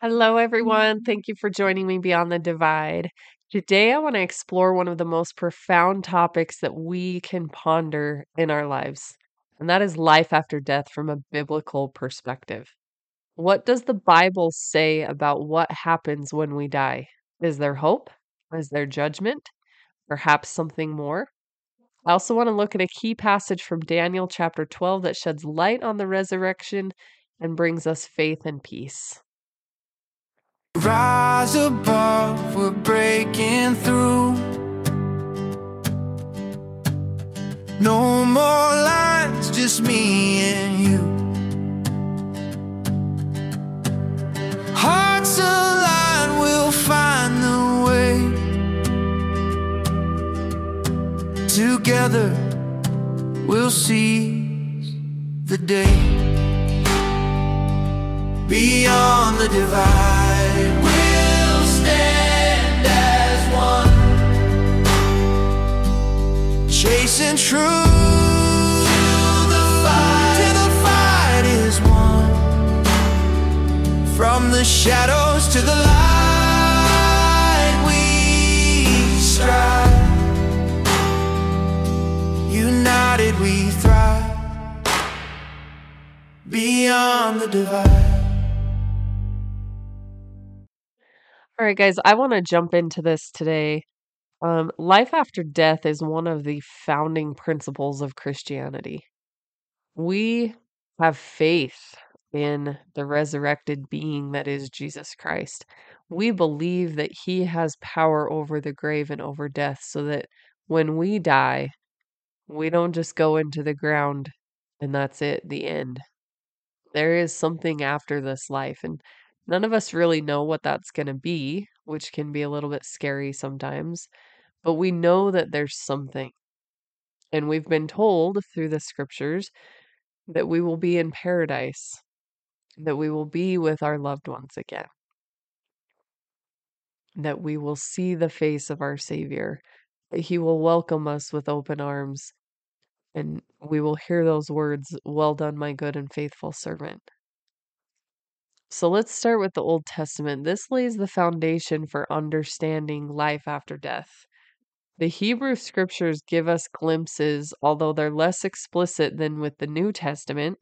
Hello, everyone. Thank you for joining me Beyond the Divide. Today, I want to explore one of the most profound topics that we can ponder in our lives, and that is life after death from a biblical perspective. What does the Bible say about what happens when we die? Is there hope? Is there judgment? Perhaps something more? I also want to look at a key passage from Daniel chapter 12 that sheds light on the resurrection and brings us faith and peace. Rise above, we're breaking through. No more lines, just me and you. Hearts align, we'll find the way. Together, we'll seize the day. Beyond the divide, we'll stand as one, chasing truth till the fight is won. From the shadows to the light we strive. United we thrive. Beyond the divide. All right, guys, I want to jump into this today. Life after death is one of the founding principles of Christianity. We have faith in the resurrected being that is Jesus Christ. We believe that he has power over the grave and over death, so that when we die, we don't just go into the ground and that's it, the end. There is something after this life, and none of us really know what that's going to be, which can be a little bit scary sometimes, but we know that there's something. And we've been told through the scriptures that we will be in paradise, that we will be with our loved ones again, that we will see the face of our Savior, that he will welcome us with open arms, and we will hear those words, "Well done, my good and faithful servant." So let's start with the Old Testament. This lays the foundation for understanding life after death. The Hebrew scriptures give us glimpses, although they're less explicit than with the New Testament.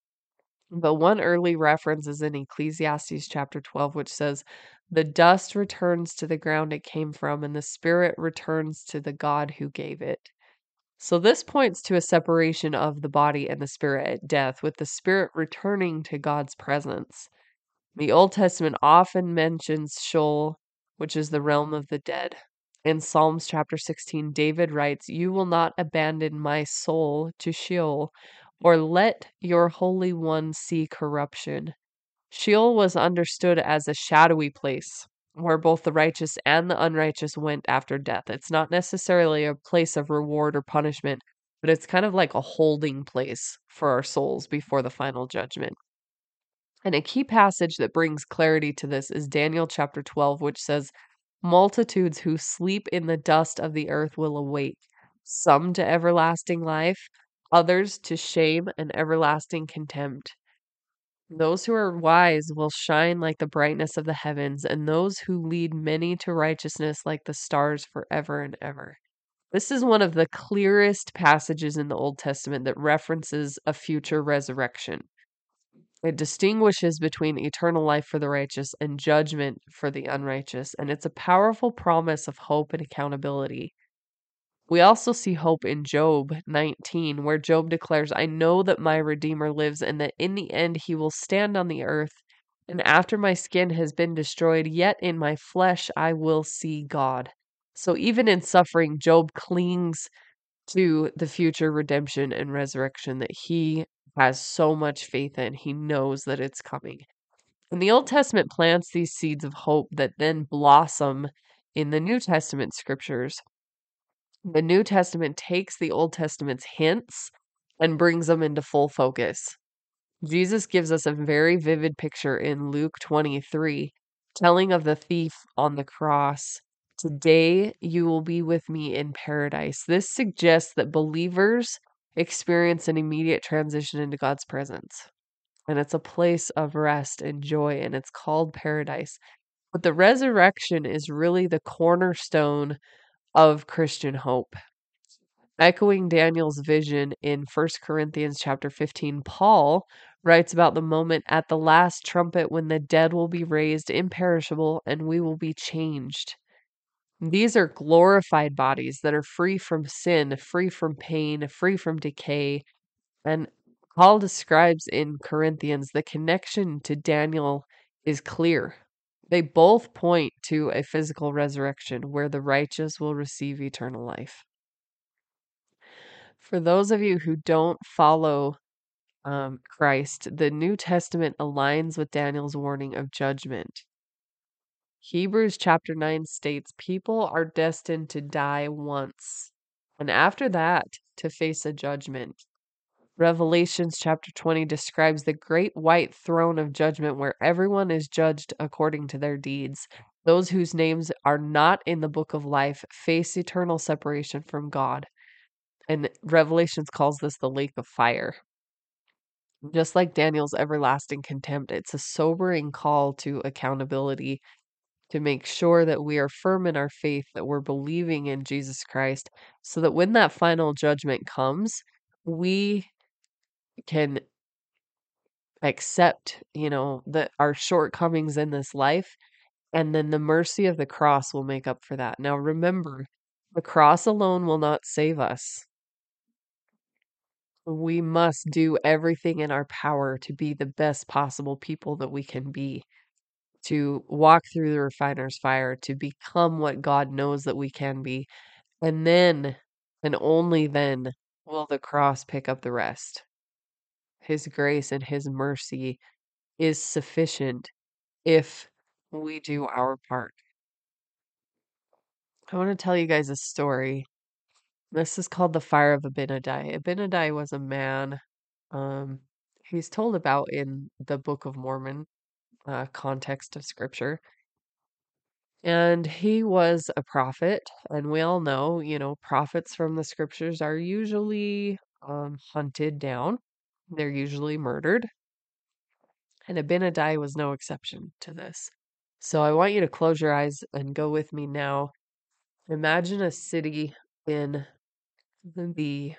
But one early reference is in Ecclesiastes chapter 12, which says, "The dust returns to the ground it came from, and the spirit returns to the God who gave it." So this points to a separation of the body and the spirit at death, with the spirit returning to God's presence. The Old Testament often mentions Sheol, which is the realm of the dead. In Psalms chapter 16, David writes, "You will not abandon my soul to Sheol, or let your Holy One see corruption." Sheol was understood as a shadowy place where both the righteous and the unrighteous went after death. It's not necessarily a place of reward or punishment, but it's kind of like a holding place for our souls before the final judgment. And a key passage that brings clarity to this is Daniel chapter 12, which says, "Multitudes who sleep in the dust of the earth will awake, some to everlasting life, others to shame and everlasting contempt. Those who are wise will shine like the brightness of the heavens, and those who lead many to righteousness like the stars forever and ever." This is one of the clearest passages in the Old Testament that references a future resurrection. It distinguishes between eternal life for the righteous and judgment for the unrighteous, and it's a powerful promise of hope and accountability. We also see hope in Job 19, where Job declares, "I know that my Redeemer lives, and that in the end he will stand on the earth. And after my skin has been destroyed, yet in my flesh I will see God." So even in suffering, Job clings to the future redemption and resurrection that he has so much faith in. He knows that it's coming. And the Old Testament plants these seeds of hope that then blossom in the New Testament scriptures. The New Testament takes the Old Testament's hints and brings them into full focus. Jesus gives us a very vivid picture in Luke 23, telling of the thief on the cross. "Today you will be with me in paradise." This suggests that believers experience an immediate transition into God's presence. and it's a place of rest and joy, and it's called paradise. But the resurrection is really the cornerstone of Christian hope. Echoing Daniel's vision in 1 Corinthians chapter 15, Paul writes about the moment at the last trumpet when the dead will be raised imperishable and we will be changed. These are glorified bodies that are free from sin, free from pain, free from decay. And Paul describes in Corinthians the connection to Daniel is clear. They both point to a physical resurrection where the righteous will receive eternal life. For those of you who don't follow Christ, the New Testament aligns with Daniel's warning of judgment. Hebrews chapter 9 states people are destined to die once, and after that, to face a judgment. Revelations chapter 20 describes the great white throne of judgment where everyone is judged according to their deeds. Those whose names are not in the book of life face eternal separation from God. And Revelations calls this the lake of fire. Just like Daniel's everlasting contempt, it's a sobering call to accountability to make sure that we are firm in our faith, that we're believing in Jesus Christ, so that when that final judgment comes, we can accept, that our shortcomings in this life, and then the mercy of the cross will make up for that. Now remember, the cross alone will not save us. We must do everything in our power to be the best possible people that we can be, to walk through the refiner's fire, to become what God knows that we can be. And then, and only then, will the cross pick up the rest. His grace and His mercy is sufficient if we do our part. I want to tell you guys a story. This is called the Fire of Abinadi. Abinadi was a man, um, he's told about in the Book of Mormon, context of scripture. And he was a prophet, and we all know, prophets from the scriptures are usually hunted down. They're usually murdered. And Abinadi was no exception to this. So I want you to close your eyes and go with me now. Imagine a city in the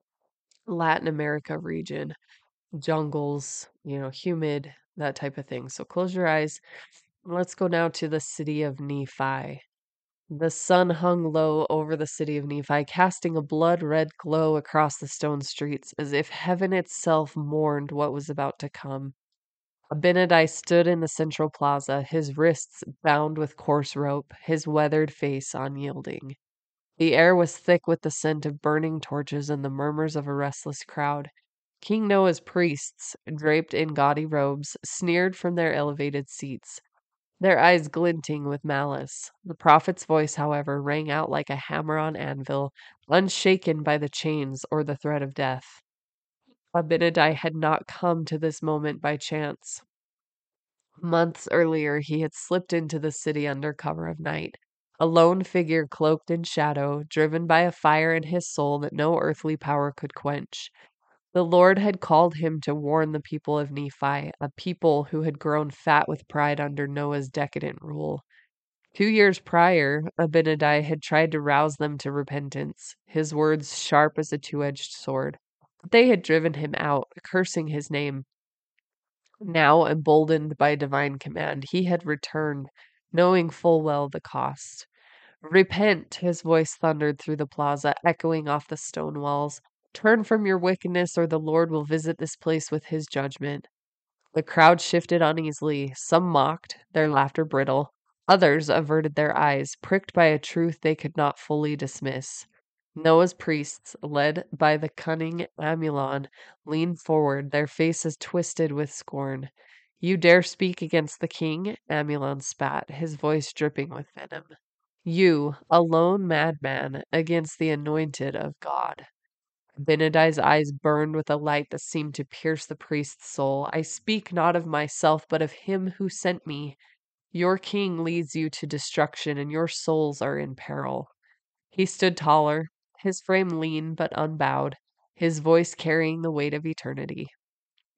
Latin America region, jungles, humid, that type of thing. So close your eyes. Let's go now to the city of Nephi. The sun hung low over the city of Nephi, casting a blood-red glow across the stone streets, as if heaven itself mourned what was about to come. Abinadi stood in the central plaza, his wrists bound with coarse rope, his weathered face unyielding. The air was thick with the scent of burning torches and the murmurs of a restless crowd. King Noah's priests, draped in gaudy robes, sneered from their elevated seats, their eyes glinting with malice. The prophet's voice, however, rang out like a hammer on anvil, unshaken by the chains or the threat of death. Abinadi had not come to this moment by chance. Months earlier, he had slipped into the city under cover of night, a lone figure cloaked in shadow, driven by a fire in his soul that no earthly power could quench. The Lord had called him to warn the people of Nephi, a people who had grown fat with pride under Noah's decadent rule. 2 years prior, Abinadi had tried to rouse them to repentance, his words sharp as a two-edged sword. But they had driven him out, cursing his name. Now, emboldened by divine command, he had returned, knowing full well the cost. Repent, his voice thundered through the plaza, echoing off the stone walls. Turn from your wickedness, or the Lord will visit this place with his judgment. The crowd shifted uneasily. Some mocked, their laughter brittle. Others averted their eyes, pricked by a truth they could not fully dismiss. Noah's priests, led by the cunning Amulon, leaned forward, their faces twisted with scorn. You dare speak against the king? Amulon spat, his voice dripping with venom. You, a lone madman, against the anointed of God. Abinadi's eyes burned with a light that seemed to pierce the priest's soul. I speak not of myself, but of him who sent me. Your king leads you to destruction, and your souls are in peril. He stood taller, his frame lean but unbowed, his voice carrying the weight of eternity.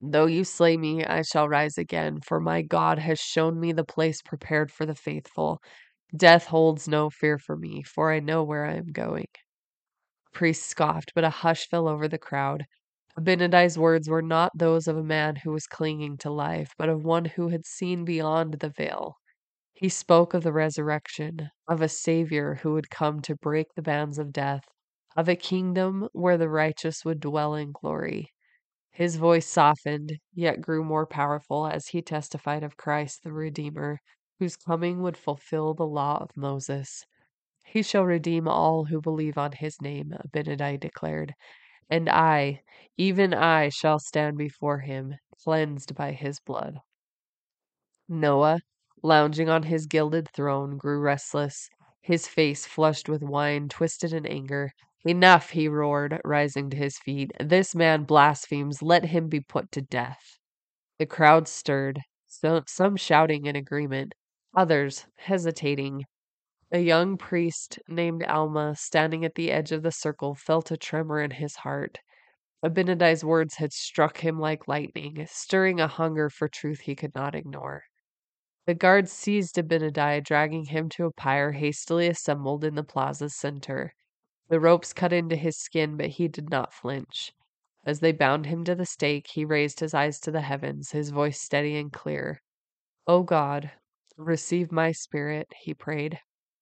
Though you slay me, I shall rise again, for my God has shown me the place prepared for the faithful. Death holds no fear for me, for I know where I am going. The priest scoffed, but a hush fell over the crowd. Abinadi's words were not those of a man who was clinging to life, but of one who had seen beyond the veil. He spoke of the resurrection, of a Savior who would come to break the bands of death, of a kingdom where the righteous would dwell in glory. His voice softened, yet grew more powerful as he testified of Christ the Redeemer, whose coming would fulfill the law of Moses. He shall redeem all who believe on his name, Abinadi declared, and I, even I, shall stand before him, cleansed by his blood. Noah, lounging on his gilded throne, grew restless, his face flushed with wine, twisted in anger. Enough, he roared, rising to his feet. This man blasphemes. Let him be put to death. The crowd stirred, some shouting in agreement, others hesitating. A young priest named Alma, standing at the edge of the circle, felt a tremor in his heart. Abinadi's words had struck him like lightning, stirring a hunger for truth he could not ignore. The guards seized Abinadi, dragging him to a pyre hastily assembled in the plaza's center. The ropes cut into his skin, but he did not flinch. As they bound him to the stake, he raised his eyes to the heavens, his voice steady and clear. "O God, receive my spirit," he prayed,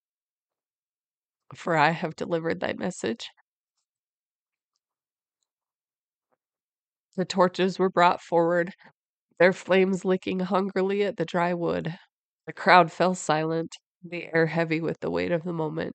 "for I have delivered thy message." The torches were brought forward, their flames licking hungrily at the dry wood. The crowd fell silent, the air heavy with the weight of the moment.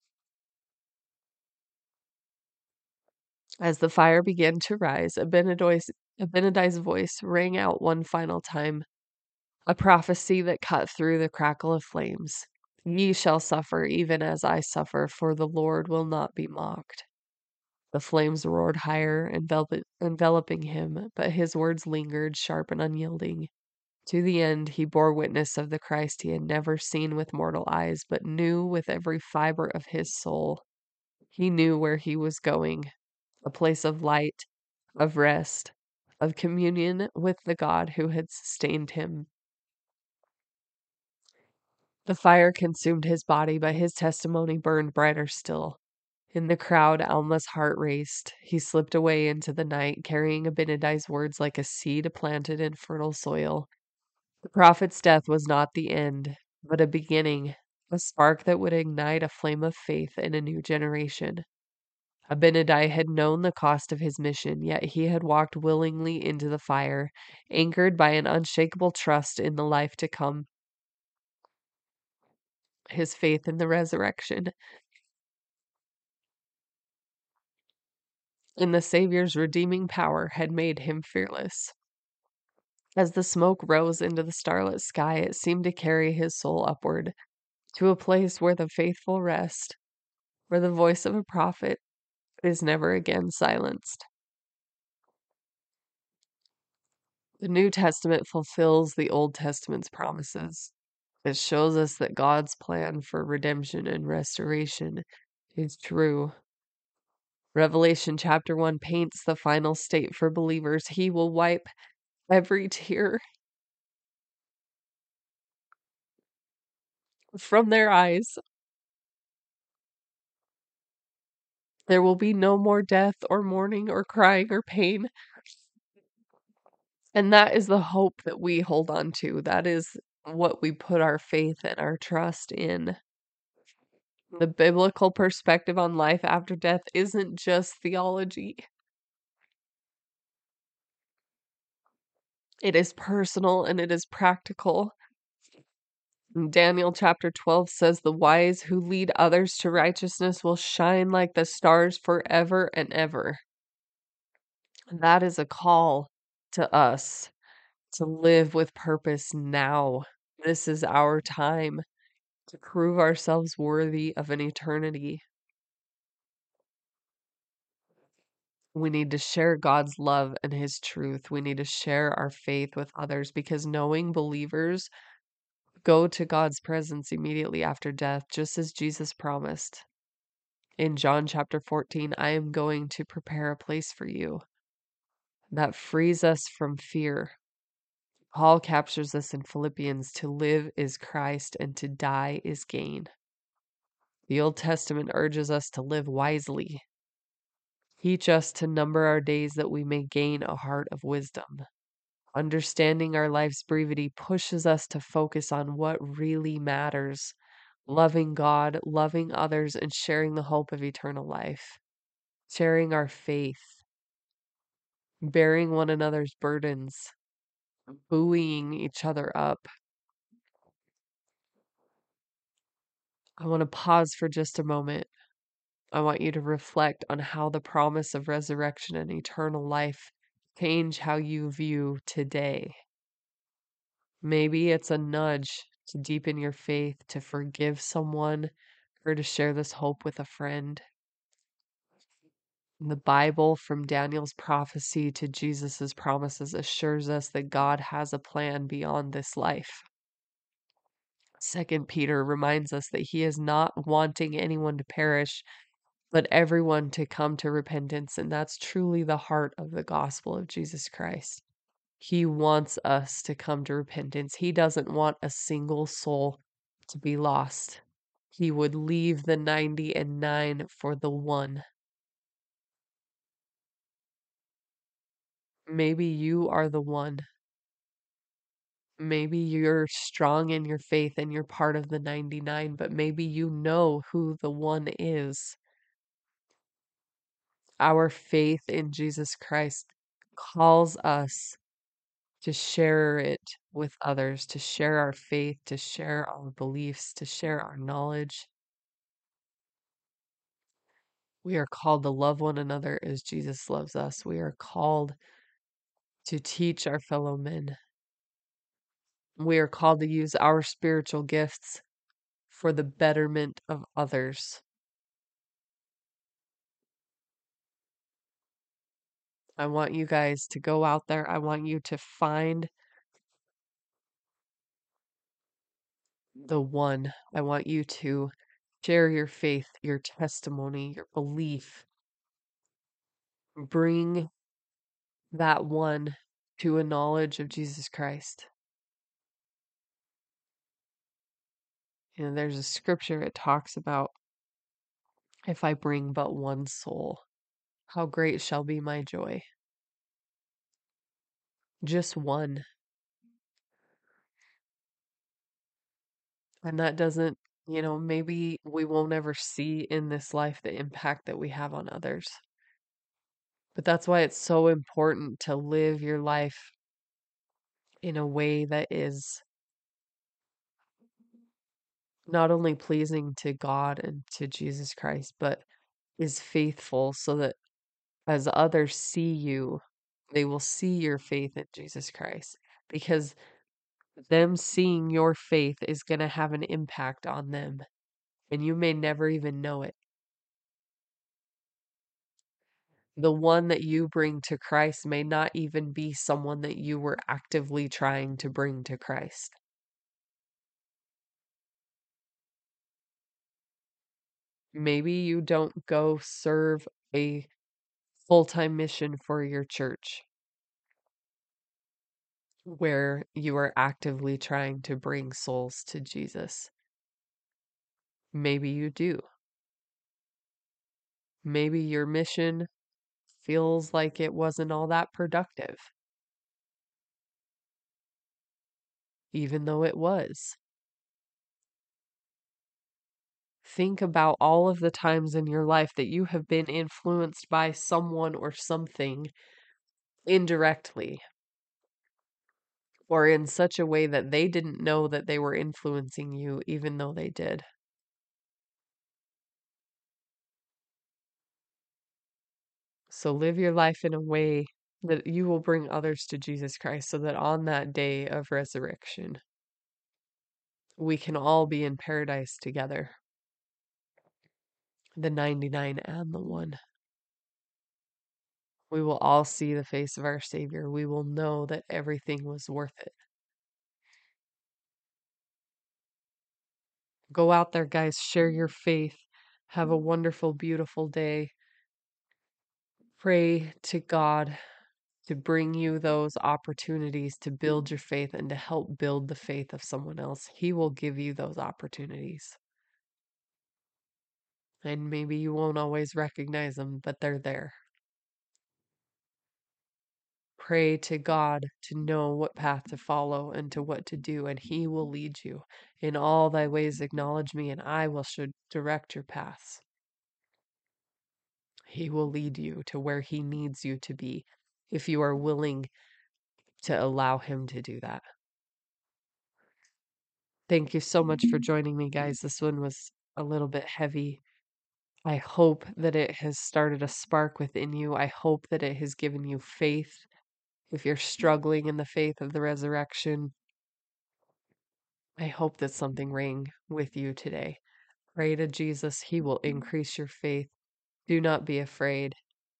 As the fire began to rise, Abinadi's voice rang out one final time, a prophecy that cut through the crackle of flames. "Ye shall suffer even as I suffer, for the Lord will not be mocked." The flames roared higher, enveloping him, but his words lingered, sharp and unyielding. To the end, he bore witness of the Christ he had never seen with mortal eyes, but knew with every fiber of his soul. He knew where he was going, a place of light, of rest, of communion with the God who had sustained him. The fire consumed his body, but his testimony burned brighter still. In the crowd, Alma's heart raced. He slipped away into the night, carrying Abinadi's words like a seed planted in fertile soil. The prophet's death was not the end, but a beginning, a spark that would ignite a flame of faith in a new generation. Abinadi had known the cost of his mission, yet he had walked willingly into the fire, anchored by an unshakable trust in the life to come, his faith in the resurrection, in the Savior's redeeming power had made him fearless. As the smoke rose into the starlit sky, it seemed to carry his soul upward, to a place where the faithful rest, where the voice of a prophet is never again silenced. The New Testament fulfills the Old Testament's promises. It shows us that God's plan for redemption and restoration is true. Revelation chapter 1 paints the final state for believers. He will wipe every tear from their eyes. There will be no more death or mourning or crying or pain. And that is the hope that we hold on to. That is what we put our faith and our trust in. The biblical perspective on life after death isn't just theology. It is personal and it is practical. Daniel chapter 12 says, "The wise who lead others to righteousness will shine like the stars forever and ever." That is a call to us to live with purpose now. This is our time to prove ourselves worthy of an eternity. We need to share God's love and His truth. We need to share our faith with others because knowing believers go to God's presence immediately after death, just as Jesus promised. In John chapter 14, I am going to prepare a place for you. that frees us from fear. Paul captures this in Philippians: to live is Christ and to die is gain. The Old Testament urges us to live wisely. Teach us to number our days that we may gain a heart of wisdom. Understanding our life's brevity pushes us to focus on what really matters: loving God, loving others, and sharing the hope of eternal life. Sharing our faith, bearing one another's burdens, buoying each other up. I want to pause for just a moment. I want you to reflect on how the promise of resurrection and eternal life change how you view today. Maybe it's a nudge to deepen your faith, to forgive someone, or to share this hope with a friend. The Bible, from Daniel's prophecy to Jesus's promises, assures us that God has a plan beyond this life. Second Peter reminds us that he is not wanting anyone to perish, but everyone to come to repentance. And that's truly the heart of the gospel of Jesus Christ. He wants us to come to repentance. He doesn't want a single soul to be lost. He would leave the 99 for the one. Maybe you are the one. Maybe you're strong in your faith and you're part of the 99, but maybe you know who the one is. Our faith in Jesus Christ calls us to share it with others, to share our faith, to share our beliefs, to share our knowledge. We are called to love one another as Jesus loves us. We are called to teach our fellow men. We are called to use our spiritual gifts for the betterment of others. I want you guys to go out there. I want you to find the one. I want you to share your faith, your testimony, your belief. Bring that one to a knowledge of Jesus Christ. And there's a scripture it talks about, if I bring but one soul, how great shall be my joy. Just one. And that doesn't, maybe we won't ever see in this life the impact that we have on others. But that's why it's so important to live your life in a way that is not only pleasing to God and to Jesus Christ, but is faithful, so that as others see you, they will see your faith in Jesus Christ. Because them seeing your faith is going to have an impact on them, and you may never even know it. The one that you bring to Christ may not even be someone that you were actively trying to bring to Christ. Maybe you don't go serve a full-time mission for your church where you are actively trying to bring souls to Jesus. Maybe you do. Maybe your mission feels like it wasn't all that productive, even though it was. Think about all of the times in your life that you have been influenced by someone or something indirectly, or in such a way that they didn't know that they were influencing you, even though they did. So live your life in a way that you will bring others to Jesus Christ, so that on that day of resurrection, we can all be in paradise together, the 99 and the one. We will all see the face of our Savior. We will know that everything was worth it. Go out there, guys. Share your faith. Have a wonderful, beautiful day. Pray to God to bring you those opportunities to build your faith and to help build the faith of someone else. He will give you those opportunities. And maybe you won't always recognize them, but they're there. Pray to God to know what path to follow and to what to do, and He will lead you. In all thy ways acknowledge me, and I will should direct your paths. He will lead you to where He needs you to be if you are willing to allow Him to do that. Thank you so much for joining me, guys. This one was a little bit heavy. I hope that it has started a spark within you. I hope that it has given you faith. If you're struggling in the faith of the resurrection, I hope that something rang with you today. Pray to Jesus. He will increase your faith. Do not be afraid.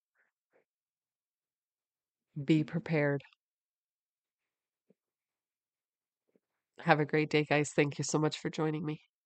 Be prepared. Have a great day, guys. Thank you so much for joining me.